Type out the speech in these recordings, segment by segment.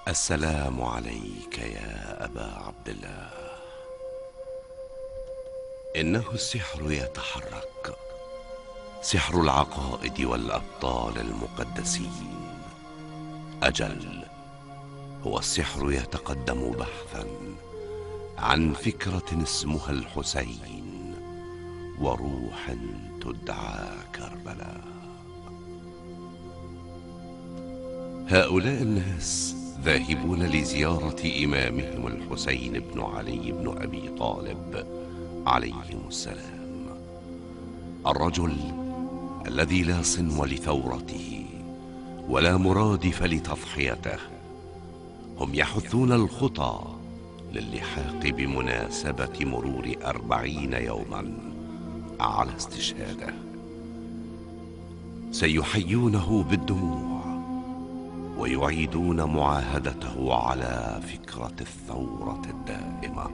السلام عليك يا أبا عبد الله. إنه السحر يتحرك، سحر العقائد والأبطال المقدسين. أجل، هو السحر يتقدم بحثا عن فكرة اسمها الحسين وروح تدعى كربلاء. هؤلاء الناس ذاهبون لزيارة إمامهم الحسين بن علي بن أبي طالب عليهم السلام، الرجل الذي لا صنو لثورته ولا مرادف لتضحيته. هم يحثون الخطى للحاق بمناسبة مرور 40 يوما على استشهاده. سيحيونه بالدموع ويعيدون معاهدته على فكرة الثورة الدائمة.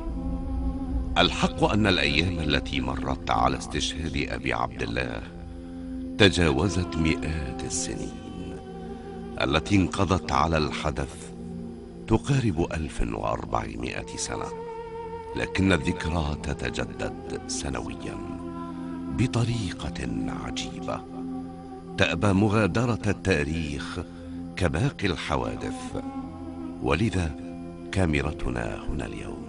الحق أن الأيام التي مرت على استشهاد أبي عبد الله تجاوزت مئات السنين التي انقضت على الحدث، تقارب 1400 سنة، لكن الذكرى تتجدد سنويا بطريقة عجيبة تأبى مغادرة التاريخ كباقي الحوادث. ولذا كاميرتنا هنا اليوم.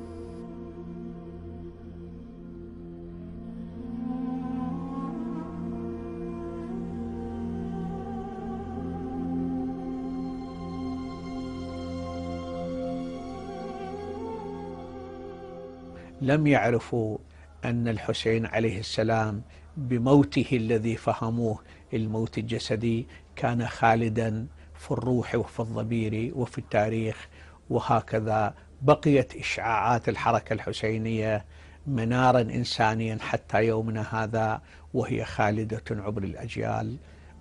لم يعرفوا أن الحسين عليه السلام بموته الذي فهموه الموت الجسدي كان خالدا في الروح وفي الضمير وفي التاريخ. وهكذا بقيت إشعاعات الحركة الحسينية منارا إنسانيا حتى يومنا هذا، وهي خالدة عبر الأجيال.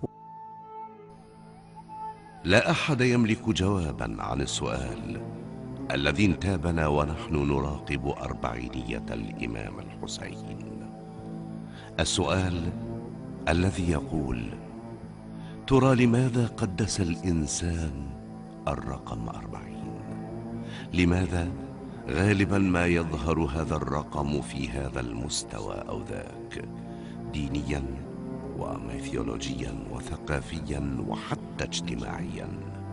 لا أحد يملك جوابا عن السؤال الذي انتابنا ونحن نراقب 40 الإمام الحسين. السؤال الذي يقول: ترى لماذا قدس الإنسان الرقم 40؟ لماذا غالبا ما يظهر هذا الرقم في هذا المستوى أو ذاك، دينيا وميثولوجيا وثقافيا وحتى اجتماعيا؟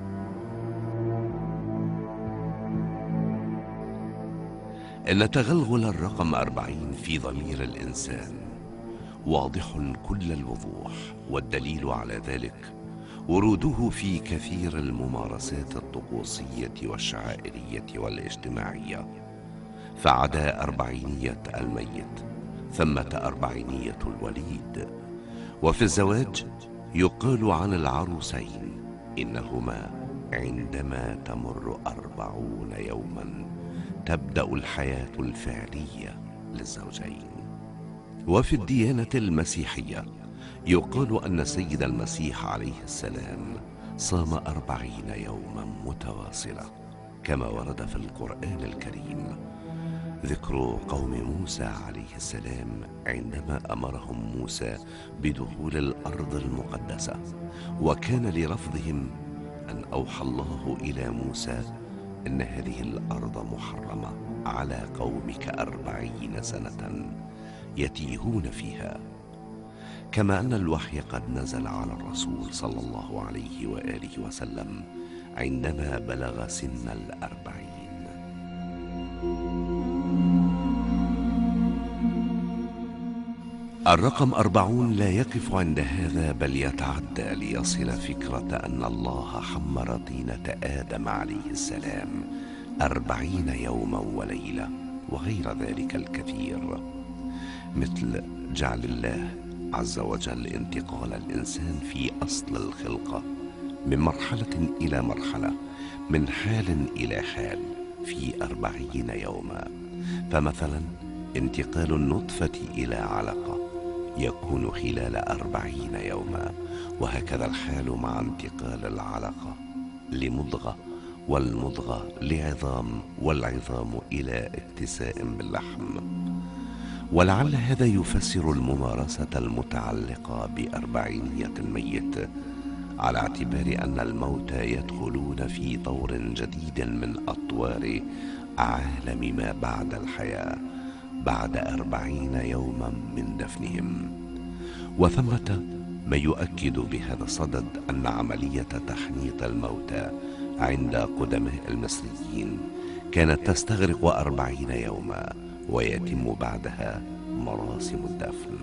إن تغلغل الرقم 40 في ضمير الإنسان واضح كل الوضوح، والدليل على ذلك وروده في كثير الممارسات الطقوسية والشعائرية والاجتماعية. فعدا 40 الميت ثمة 40 الوليد. وفي الزواج يقال عن العروسين إنهما عندما تمر 40 يوما تبدأ الحياة الفعلية للزوجين. وفي الديانة المسيحية يقال أن السيد المسيح عليه السلام صام 40 يوما متواصلة، كما ورد في القرآن الكريم ذكر قوم موسى عليه السلام عندما أمرهم موسى بدخول الأرض المقدسة، وكان لرفضهم أن أوحى الله إلى موسى إن هذه الأرض محرمة على قومك 40 سنة يتيهون فيها. كما أن الوحي قد نزل على الرسول صلى الله عليه وآله وسلم عندما بلغ سن 40. الرقم 40 لا يقف عند هذا، بل يتعدى ليصل فكرة أن الله حمر طينة آدم عليه السلام 40 يوما وليلة، وغير ذلك الكثير، مثل جعل الله عز وجل انتقال الإنسان في أصل الخلقة من مرحلة إلى مرحلة، من حال إلى حال في 40 يوما. فمثلا انتقال النطفة إلى علقة يكون خلال 40 يوما، وهكذا الحال مع انتقال العلقة لمضغة، والمضغة لعظام، والعظام إلى اتساء باللحم. ولعل هذا يفسر الممارسة المتعلقة ب40 الميت على اعتبار أن الموتى يدخلون في طور جديد من أطوار عالم ما بعد الحياة بعد 40 يوما من دفنهم. وثمة ما يؤكد بهذا الصدد أن عملية تحنيط الموتى عند قدماء المصريين كانت تستغرق 40 يوما، ويتم بعدها مراسم الدفن.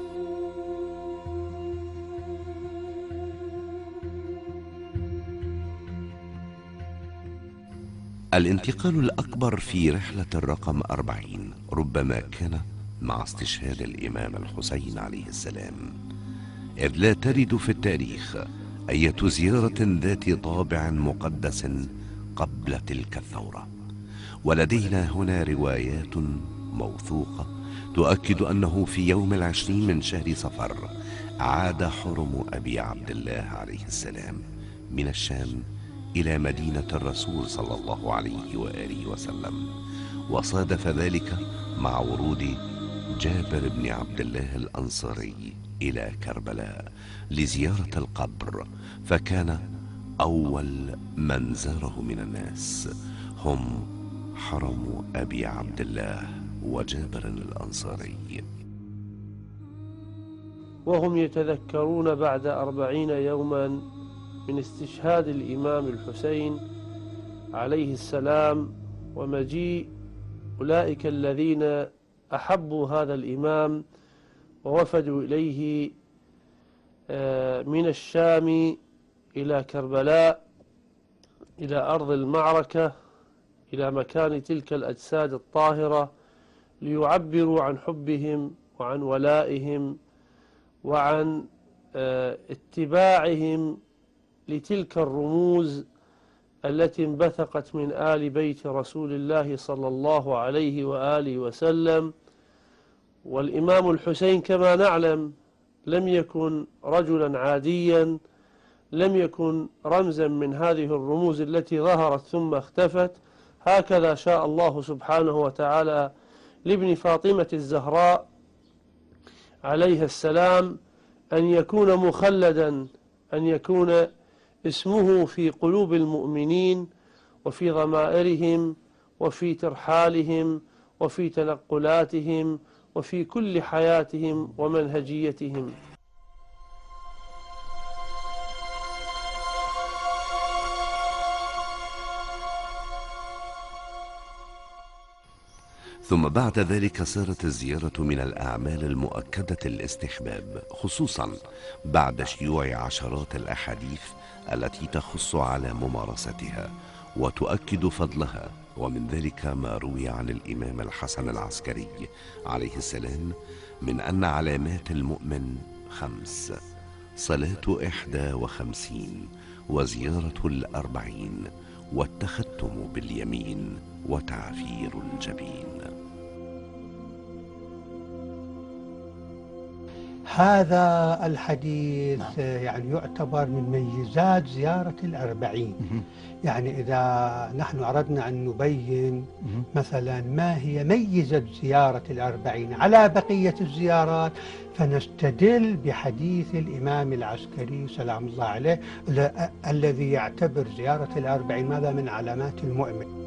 الانتقال الأكبر في رحلة الرقم 40 ربما كان مع استشهاد الإمام الحسين عليه السلام، إذ لا ترد في التاريخ أية زيارة ذات طابع مقدس قبل تلك الثورة. ولدينا هنا روايات موثوقة تؤكد أنه في يوم 20 من شهر صفر عاد حرم أبي عبد الله عليه السلام من الشام إلى مدينة الرسول صلى الله عليه وآله وسلم، وصادف ذلك مع ورود جابر بن عبد الله الأنصاري إلى كربلاء لزيارة القبر، فكان أول من زاره من الناس هم حرم أبي عبد الله وجابر الأنصاري. وهم يتذكرون بعد 40 يوما من استشهاد الإمام الحسين عليه السلام ومجيء أولئك الذين أحبوا هذا الإمام ووفدوا إليه من الشام إلى كربلاء، إلى أرض المعركة، إلى مكان تلك الأجساد الطاهرة، ليعبروا عن حبهم وعن ولائهم وعن اتباعهم لتلك الرموز التي انبثقت من آل بيت رسول الله صلى الله عليه وآله وسلم. والإمام الحسين كما نعلم لم يكن رجلا عاديا، لم يكن رمزا من هذه الرموز التي ظهرت ثم اختفت. هكذا شاء الله سبحانه وتعالى لابن فاطمة الزهراء عليه السلام أن يكون مخلدا، أن يكون اسمه في قلوب المؤمنين وفي ضمائرهم وفي ترحالهم وفي تنقلاتهم وفي كل حياتهم ومنهجيتهم. ثم بعد ذلك صارت الزيارة من الأعمال المؤكدة الاستحباب، خصوصا بعد شيوع عشرات الأحاديث التي تخص على ممارستها وتؤكد فضلها. ومن ذلك ما روي عن الإمام الحسن العسكري عليه السلام من أن علامات المؤمن 5: صلاة 51 وزيارة 40 والتختم باليمين وتعفير الجبين. هذا الحديث يعني يعتبر من ميزات زيارة 40. يعني إذا نحن أردنا أن نبين مثلا ما هي ميزة زيارة 40 على بقية الزيارات، فنستدل بحديث الإمام العسكري سلام الله عليه الذي يعتبر زيارة 40 ماذا من علامات المؤمن.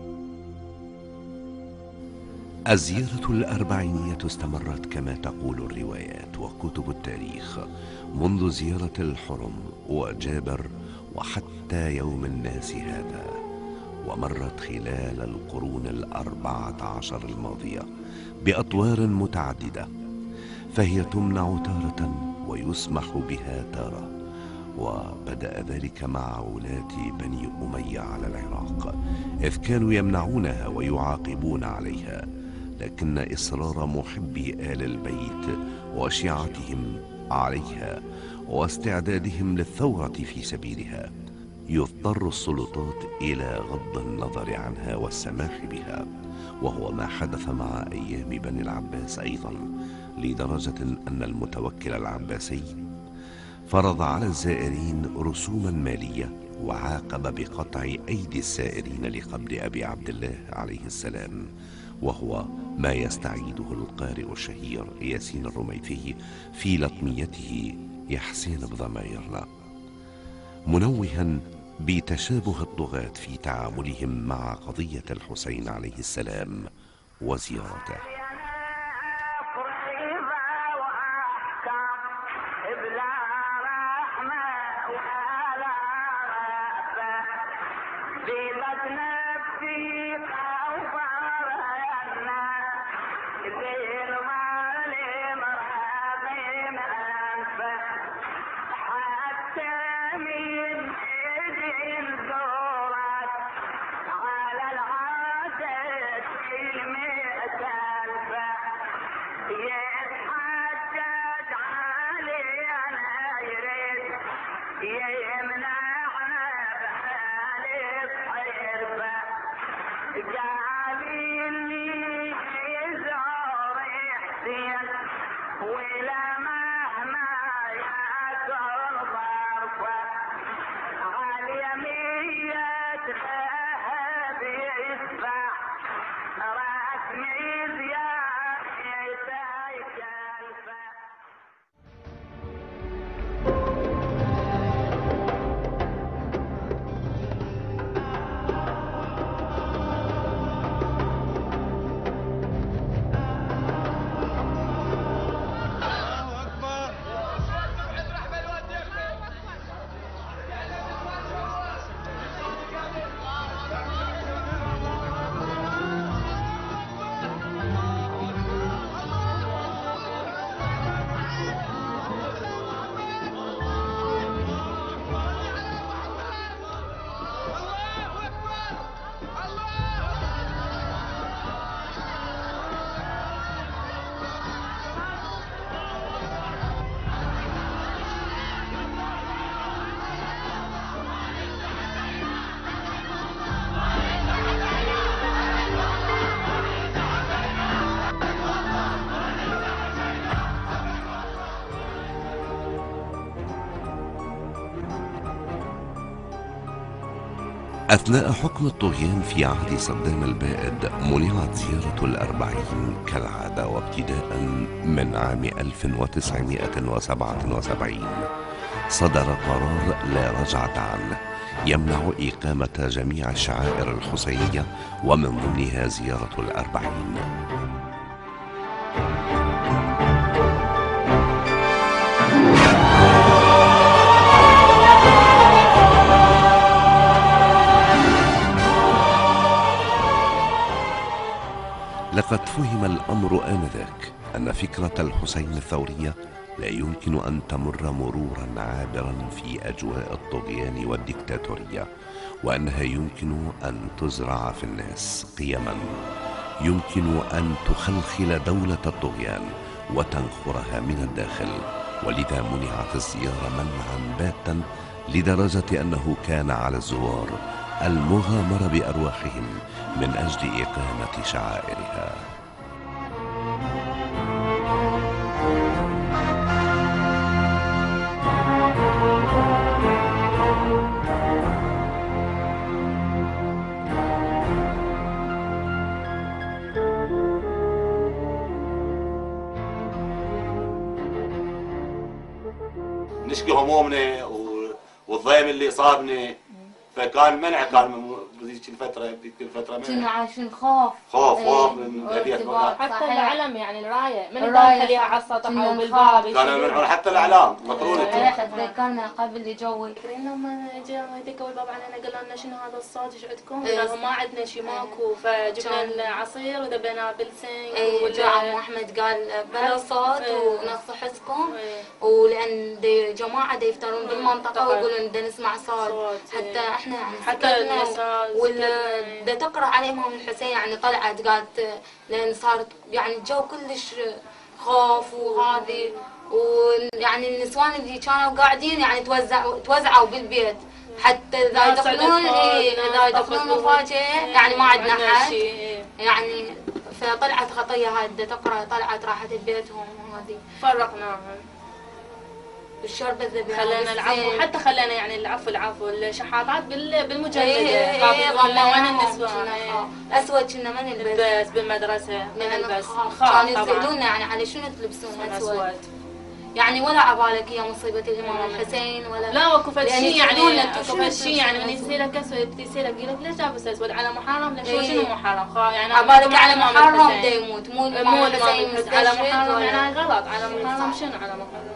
الزيارة 40 استمرت كما تقول الروايات وكتب التاريخ منذ زيارة الحرم وجابر وحتى يوم الناس هذا، ومرت خلال القرون 14 الماضية بأطوار متعددة، فهي تمنع تارة ويسمح بها تارة. وبدأ ذلك مع ولاة بني أمية على العراق، إذ كانوا يمنعونها ويعاقبون عليها، لكن إصرار محبي آل البيت وشيعتهم عليها واستعدادهم للثورة في سبيلها يضطر السلطات إلى غض النظر عنها والسماح بها، وهو ما حدث مع أيام بني العباس أيضا، لدرجة أن المتوكل العباسي فرض على الزائرين رسوما مالية وعاقب بقطع أيدي السائرين لقبر أبي عبد الله عليه السلام، وهو ما يستعيده القارئ الشهير ياسين الرميثي في لطميته يحسين بضمائرنا. منوها بتشابه الطغاة في تعاملهم مع قضية الحسين عليه السلام وزيارته. أثناء حكم الطغيان في عهد صدام البائد منعت زيارة الأربعين كالعادة، وابتداء من عام 1977 صدر قرار لا رجعة عنه يمنع إقامة جميع الشعائر الحسينية ومن ضمنها زيارة الأربعين. لقد فهم الأمر آنذاك أن فكرة الحسين الثورية لا يمكن أن تمر مرورا عابرا في أجواء الطغيان والديكتاتورية، وأنها يمكن أن تزرع في الناس قيما يمكن أن تخلخل دولة الطغيان وتنخرها من الداخل، ولذا منعت الزيارة منعا باتا، لدرجة أنه كان على الزوار المغامرة بأرواحهم من أجل إقامة شعائرها. نشكي همومنا والضيم اللي صابني، فكان منع، كان من ذيك الفترة منع. كنا عايشين خوف من هدية حتى العلم، يعني الراية من داخل على السطح او بالباب كانوا يمنعون حتى الاعلام مقرونة. تذكرنا قبل يجوي لما جاء يدقوا الباب علينا قالوا لنا شنو هذا الصوت ايش عندكم؟ قالوا ما عندنا شيء ماكو، فجبنا العصير وذبيناه بالسنك. وجاء احمد قال بلا صوت ونقص حسكم، ولان جماعه يفترون بالمنطقه ويقولون بدنا نسمع صوت، حتى احنا حتى ولا تقرا على الامام الحسين، يعني طلعت قالت لان صارت يعني الجو كلش خوف وهذه، ويعني النسوان اللي كانوا قاعدين يعني توزعوا بالبيت، حتى اذا يدخلون مفاجئه يعني ما عندنا حد يعني، فطلعت خطيه هاي تقرا، طلعت راحت بيتهم وهذه فرقناهم. الشرب الذبيحه خلينا العفو، حتى خلينا يعني العفو الشحاطات بالمجلده. وين النسوان اسود كنا ما نلبس بالمدرسه ما نلبس، كانوا يسالونا يعني على شنو تلبسون اسود. يعني ولا عبالك يا مصيبة الإمام الحسين ولا لا وكو فد شيء يعني انتم فد شيء يعني من يصيرك اسود يصيرك يقول لك ليش لابس اسود على محرم ليش هو شنو محرم يعني عبالك على محرم بده يموت مو الإمام الحسين على محرم يعني غلط على محرم شنو على محرم.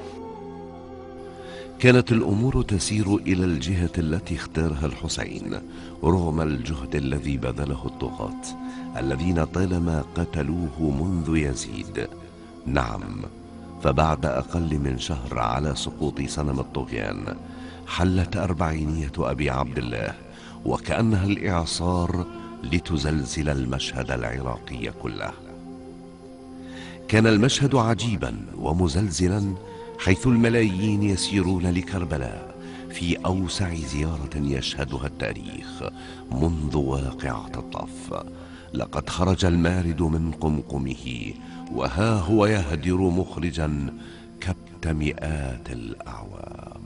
كانت الأمور تسير إلى الجهة التي اختارها الحسين رغم الجهد الذي بذله الطغاة الذين طالما قتلوه منذ يزيد. نعم، فبعد أقل من شهر على سقوط صنم الطغيان حلت أربعينية أبي عبد الله وكأنها الإعصار لتزلزل المشهد العراقي كله. كان المشهد عجيبا ومزلزلا حيث الملايين يسيرون لكربلاء في أوسع زيارة يشهدها التاريخ منذ واقعة الطف. لقد خرج المارد من قمقمه وها هو يهدر مخرجا كبت مئات الأعوام.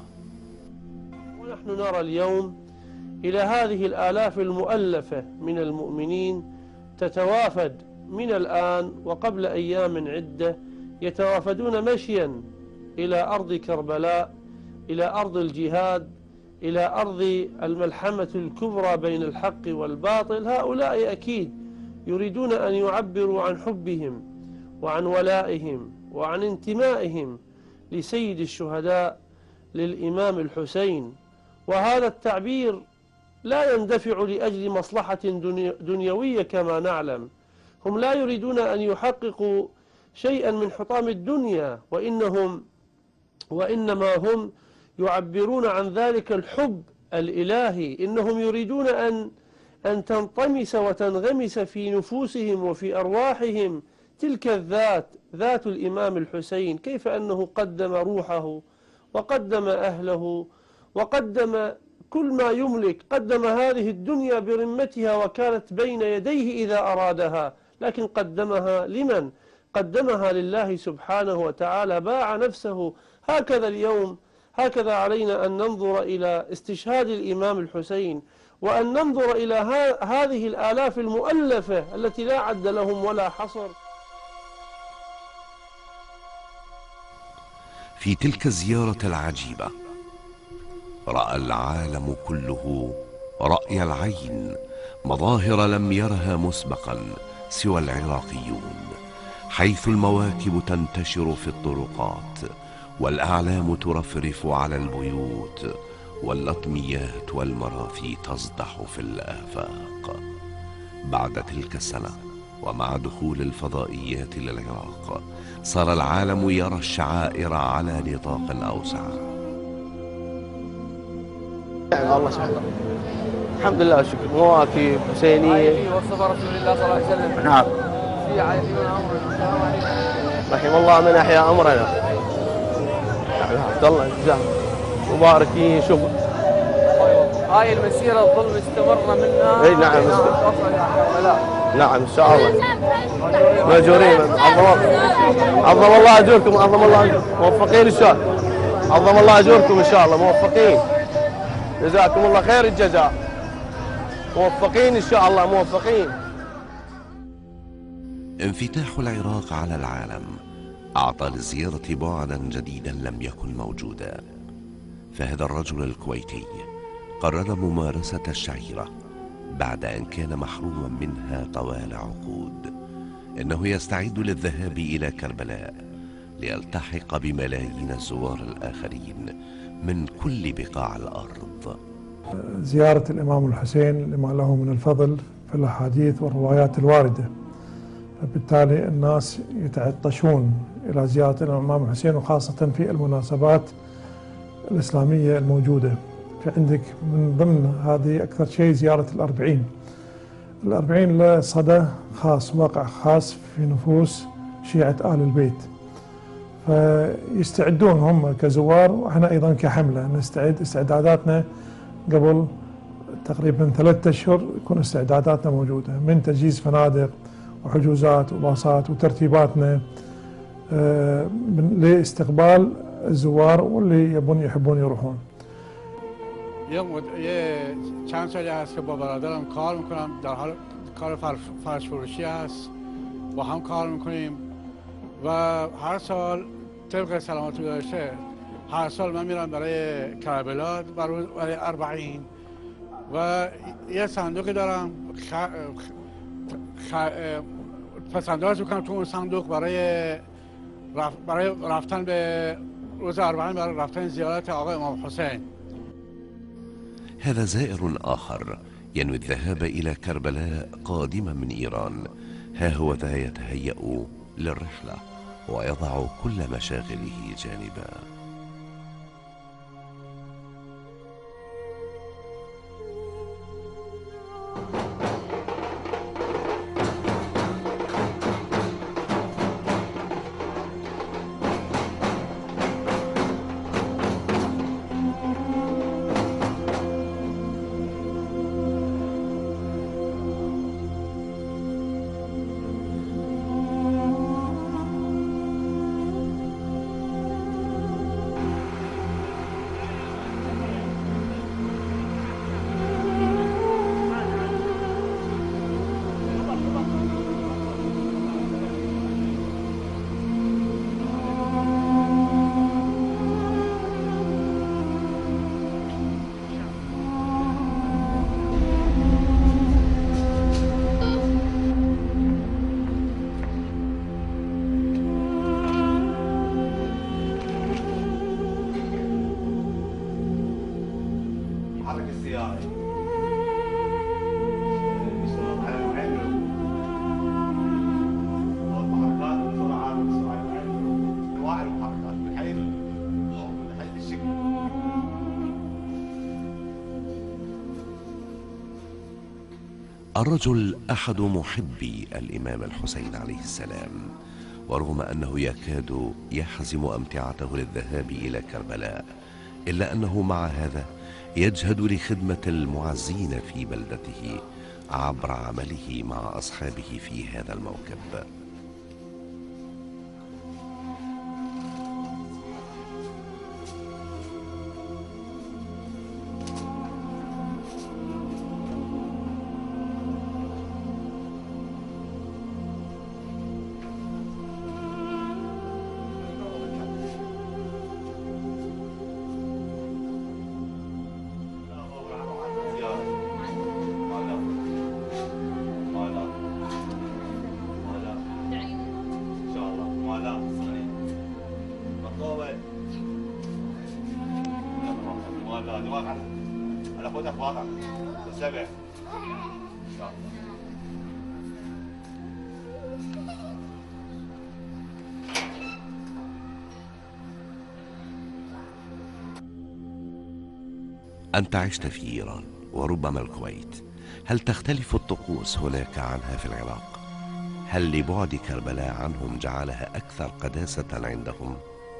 ونحن نرى اليوم إلى هذه الآلاف المؤلفة من المؤمنين تتوافد من الآن وقبل أيام عدة، يتوافدون مشيا إلى أرض كربلاء، إلى أرض الجهاد، إلى أرض الملحمة الكبرى بين الحق والباطل. هؤلاء أكيد يريدون أن يعبروا عن حبهم وعن ولائهم وعن انتمائهم لسيد الشهداء للإمام الحسين، وهذا التعبير لا يندفع لأجل مصلحة دنيوية كما نعلم. هم لا يريدون أن يحققوا شيئا من حطام الدنيا، وإنما هم يعبرون عن ذلك الحب الإلهي. إنهم يريدون أن تنطمس وتنغمس في نفوسهم وفي أرواحهم تلك الذات، ذات الإمام الحسين، كيف أنه قدم روحه وقدم أهله وقدم كل ما يملك، قدم هذه الدنيا برمتها وكانت بين يديه إذا أرادها، لكن قدمها لمن؟ قدمها لله سبحانه وتعالى، باع نفسه. هكذا اليوم، هكذا علينا أن ننظر إلى استشهاد الإمام الحسين، وأن ننظر إلى هذه الآلاف المؤلفة التي لا عد لهم ولا حصر. في تلك الزيارة العجيبة رأى العالم كله رأي العين مظاهر لم يرها مسبقا سوى العراقيون، حيث المواكب تنتشر في الطرقات والأعلام ترفرف على البيوت واللطميات والمرافي تصدح في الآفاق. بعد تلك السنة ومع دخول الفضائيات للعراق صار العالم يرى الشعائر على نطاق أوسع. الله شكرا، الحمد لله والشكر. مواكب حسينية وصف رسول الله صلى الله عليه وسلم. نعم. رحم الله من أحيا أمرنا. عبد الله الجزاء مباركين. شوف هاي المسيرة تظل مستمرة منا. اي نعم نعم ان شاء الله. ماجورين. عظم الله اجوركم، عظم الله اجوركم، موفقين ان شاء الله. عظم الله اجوركم ان شاء الله، موفقين، جزاكم الله خير الجزاء، موفقين ان شاء الله، موفقين. انفتاح العراق على العالم أعطى للزيارة بعدا جديدا لم يكن موجودا، فهذا الرجل الكويتي قرر ممارسة الشعيرة بعد أن كان محروما منها طوال عقود. إنه يستعد للذهاب إلى كربلاء ليلتحق بملايين الزوار الآخرين من كل بقاع الأرض. زيارة الإمام الحسين لما له من الفضل في الأحاديث والروايات الواردة، فبالتالي الناس يتعطشون إلى زيارة الإمام الحسين، وخاصة في المناسبات الإسلامية الموجودة. فعندك من ضمن هذه أكثر شيء زيارة الأربعين له صدى خاص، واقع خاص في نفوس شيعة آل البيت، فيستعدون هم كزوار، وإحنا أيضا كحملة نستعد. استعداداتنا قبل تقريبا 3 أشهر يكون استعداداتنا موجودة، من تجهيز فنادق وحجوزات وباصات وترتيباتنا لاستقبال الزوار واللي يحبون يروحون. یه چند سالی هست که با برادرم کار میکنم، در حال کار فرش فروشی هست، با هم کار میکنیم و هر سال طبق سلامت گذاشته هر سال من میرم برای کربلا برای 40 و یه صندوقی دارم تصدیات میکنم تو اون صندوق برای رفتن به روز 40 برای رفتن زیارت آقای امام حسین. هذا زائر آخر ينوي الذهاب إلى كربلاء قادما من إيران. ها هو ذا يتهيأ للرحلة ويضع كل مشاغله جانبا. الرجل أحد محبي الإمام الحسين عليه السلام، ورغم أنه يكاد يحزم أمتعته للذهاب إلى كربلاء، إلا أنه مع هذا يجهد لخدمة المعزين في بلدته عبر عمله مع أصحابه في هذا الموكب. أنت عشت في إيران وربما الكويت، هل تختلف الطقوس هناك عنها في العراق؟ هل لبعد كربلاء عنهم جعلها أكثر قداسة عندهم؟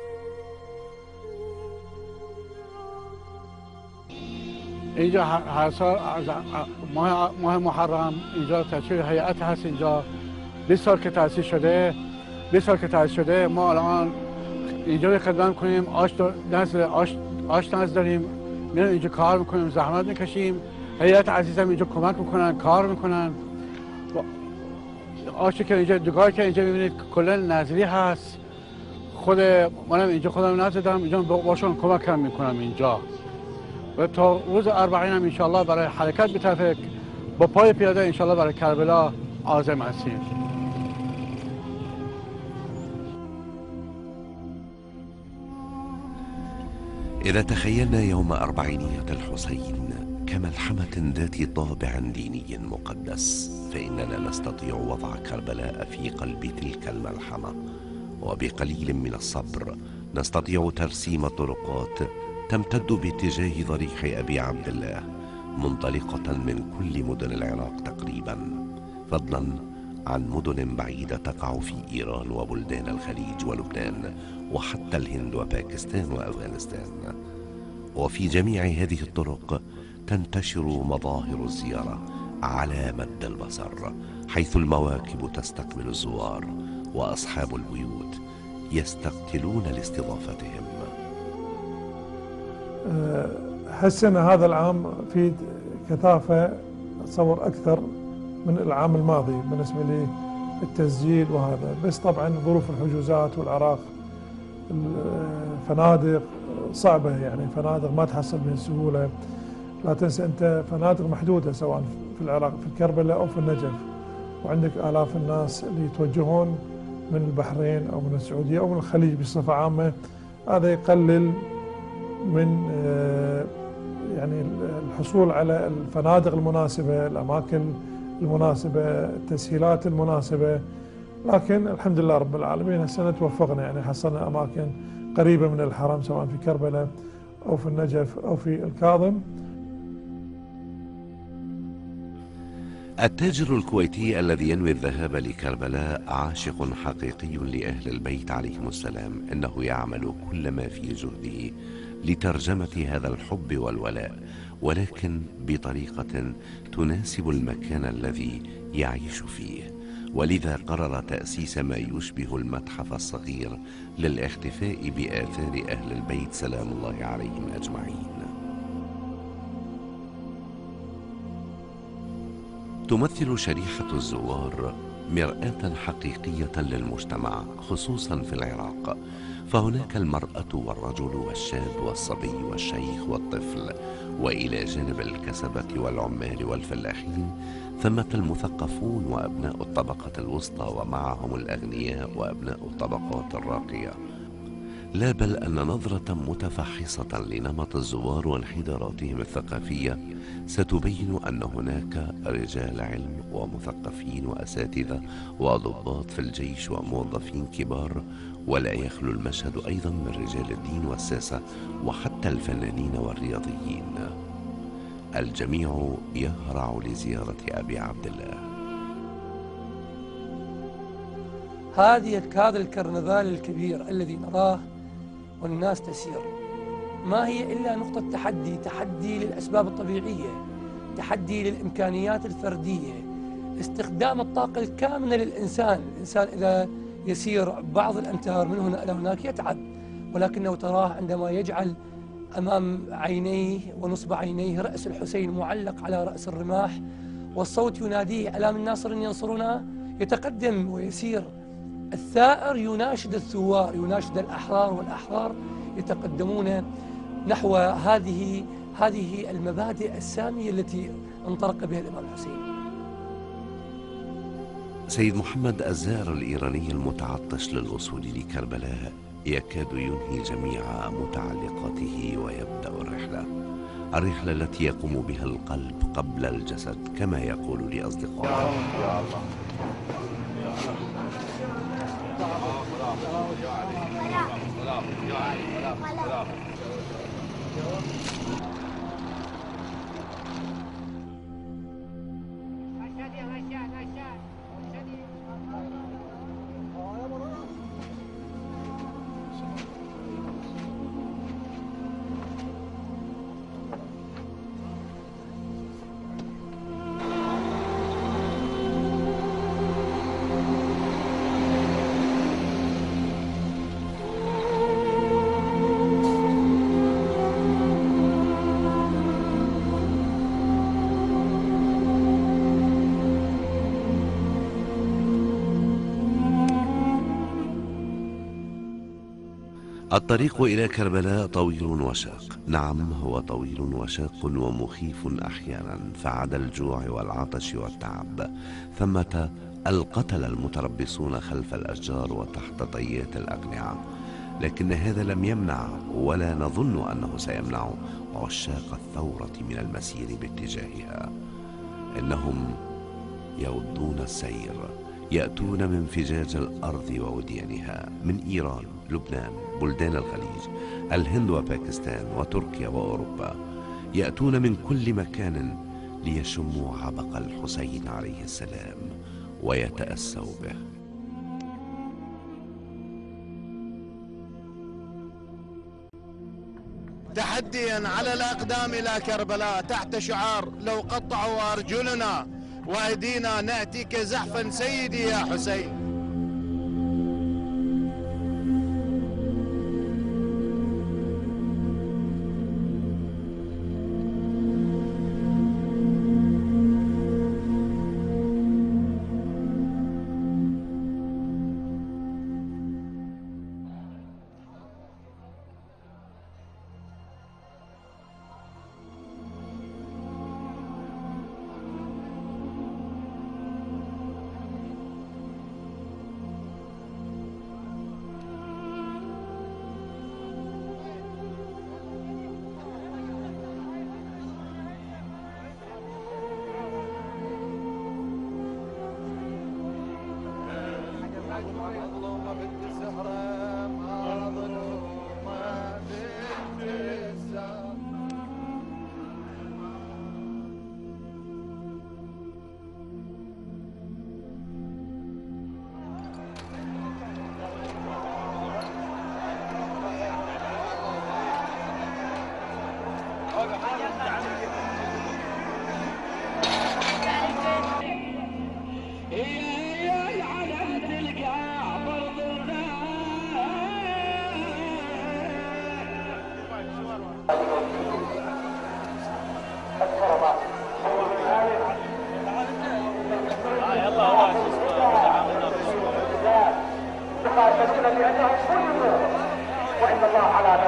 اینجا هر سال از ماه محرم اینجا تشکیل هیئت هست. اینجا 20 سال که تأسیس شده ما الان اینجا خدمت کنیم. آش نزد داریم، میریم اینجا کار میکنیم، زحمت میکشیم. هیئت عزیزم اینجا کمک میکنن، کار میکنن. آشی که اینجا دکار که اینجا میبینید کلا نظری هست. منم اینجا خودم نزدم، اینجا باشون کمک هم میکنم اینجا. و تا روز 40 هم انشالله برای حرکت به طرف با پای پیاده انشالله برای کربلا عازم هستیم. إذا تخيلنا يوم 400 الحسين كملحمة ذات طابع ديني مقدس، فإننا نستطيع وضع كربلاء في قلب تلك الملحمة، وبقليل من الصبر نستطيع ترسيم طرقات تمتد باتجاه ضريح أبي عبد الله، منطلقة من كل مدن العراق تقريبا، فضلا عن مدن بعيدة تقع في إيران وبلدان الخليج ولبنان وحتى الهند وباكستان وأفغانستان. وفي جميع هذه الطرق تنتشر مظاهر الزيارة على مد البصر، حيث المواكب تستقبل الزوار وأصحاب البيوت يستقتلون لاستضافتهم. حسنا هذا العام في كثافة أتصور أكثر من العام الماضي بالنسبة للتسجيل وهذا، بس طبعا ظروف الحجوزات والعراق الفنادق صعبة، يعني فنادق ما تحصل من سهولة. لا تنسى أنت فنادق محدودة سواء في العراق في كربلاء أو في النجف، وعندك آلاف الناس اللي يتوجهون من البحرين أو من السعودية أو من الخليج بصفة عامة. هذا يقلل من يعني الحصول على الفنادق المناسبة، الأماكن المناسبة، التسهيلات المناسبة. لكن الحمد لله رب العالمين هسه توفقنا، يعني حصلنا أماكن قريبة من الحرم سواء في كربلاء أو في النجف أو في الكاظم. التاجر الكويتي الذي ينوي الذهاب لكربلاء عاشق حقيقي لأهل البيت عليهم السلام، إنه يعمل كل ما في جهده لترجمة هذا الحب والولاء، ولكن بطريقة تناسب المكان الذي يعيش فيه. ولذا قرر تأسيس ما يشبه المتحف الصغير للاحتفاء بآثار أهل البيت سلام الله عليهم أجمعين. تمثل شريحة الزوار مرآة حقيقية للمجتمع خصوصا في العراق، فهناك المرأة والرجل والشاب والصبي والشيخ والطفل، وإلى جانب الكسبة والعمال والفلاحين ثمة المثقفون وأبناء الطبقة الوسطى، ومعهم الأغنياء وأبناء الطبقات الراقية. لا بل أن نظرة متفحصة لنمط الزوار وانحداراتهم الثقافية ستبين أن هناك رجال علم ومثقفين وأساتذة وضباط في الجيش وموظفين كبار، ولا يخلو المشهد أيضا من رجال الدين والساسة وحتى الفنانين والرياضيين. الجميع يهرع لزيارة أبي عبد الله. هذا الكرنفال الكبير الذي نراه والناس تسير ما هي إلا نقطة تحدي للأسباب الطبيعية، تحدي للإمكانيات الفردية، استخدام الطاقة الكامنة للإنسان. الإنسان إذا يسير بعض الأمتار من هنا إلى هناك يتعب، ولكنه تراه عندما يجعل أمام عينيه ونصب عينيه رأس الحسين معلق على رأس الرماح، والصوت يناديه ألا من ناصر ينصرنا، يتقدم ويسير. الثائر يناشد الثوار، يناشد الأحرار، والأحرار يتقدمون نحو هذه المبادئ السامية التي انطلق بها الإمام الحسين. سيد محمد، الزائر الإيراني المتعطش للوصول لكربلاء يكاد ينهي جميع متعلقاته ويبدأ الرحلة التي يقوم بها القلب قبل الجسد كما يقول لأصدقائه. الطريق إلى كربلاء طويل وشاق، نعم هو طويل وشاق ومخيف أحيانا، فعدا الجوع والعطش والتعب ثمة القتلة المتربصون خلف الأشجار وتحت طيات الأقنعة. لكن هذا لم يمنع ولا نظن أنه سيمنع عشاق الثورة من المسير باتجاهها. إنهم يغضون السير، يأتون من فجاج الأرض ووديانها، من إيران، لبنان، بلدان الخليج، الهند وباكستان وتركيا وأوروبا، يأتون من كل مكان ليشموا عبق الحسين عليه السلام ويتأسوا به. تحديا على الأقدام إلى كربلاء تحت شعار لو قطعوا أرجلنا وأيدينا نأتيك زحفا سيدي يا حسين.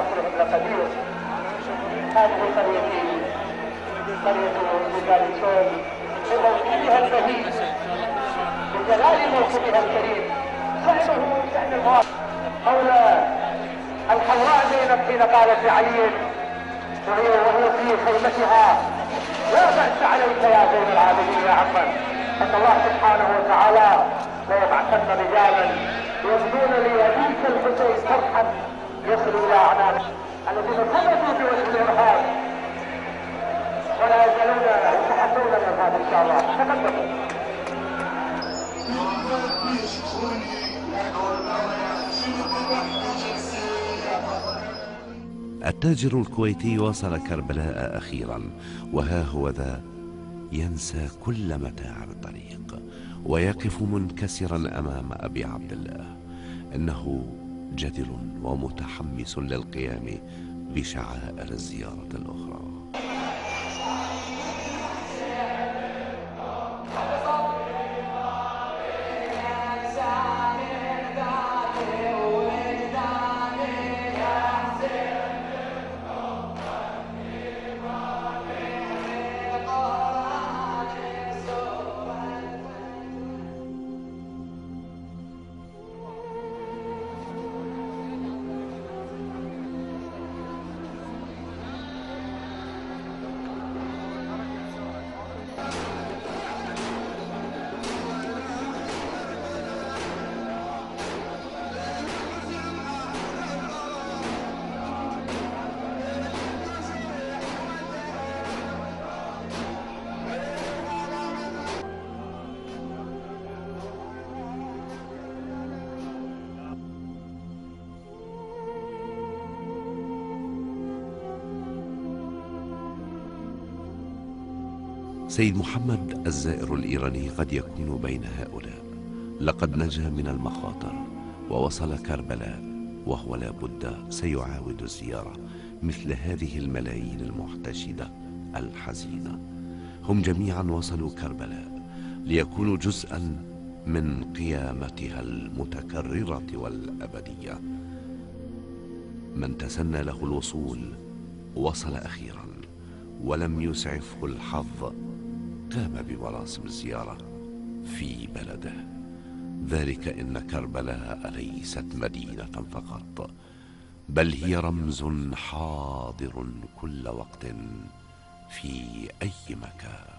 نصرهم لقدير. هذه قريتي قرية بجالسون بموكبها البهيج بجلال موكبها الكريم. شأنه شأن الغار حول الحوراء زينب حين قالت لعلي وهي في خيمتها: لا بأس عليك يا زين العابدين يا عمّا، أن الله سبحانه وتعالى ليبعثن رجالا يبدون لأبيك الحسين فرحا يصل إلى أعناق الذين ثبتوا بوجه الإرهاب ولا يزالون يتحدون الإرهاب إن شاء الله. تقدموا. التاجر الكويتي وصل كربلاء أخيرا، وها هو ذا ينسى كل متاع الطريق ويقف منكسرا أمام أبي عبد الله. إنه جدل ومتحمس للقيام بشعائر الزيارة الأخرى. سيد محمد الزائر الإيراني قد يكون بين هؤلاء. لقد نجا من المخاطر ووصل كربلاء، وهو لا بد سيعاود الزيارة مثل هذه الملايين المحتشدة الحزينة. هم جميعا وصلوا كربلاء ليكونوا جزءا من قيامتها المتكررة والأبدية. من تسنى له الوصول وصل أخيرا، ولم يسعفه الحظ قام بمراسم الزيارة في بلده. ذلك إن كربلاء ليست مدينة فقط، بل هي رمز حاضر كل وقت في أي مكان.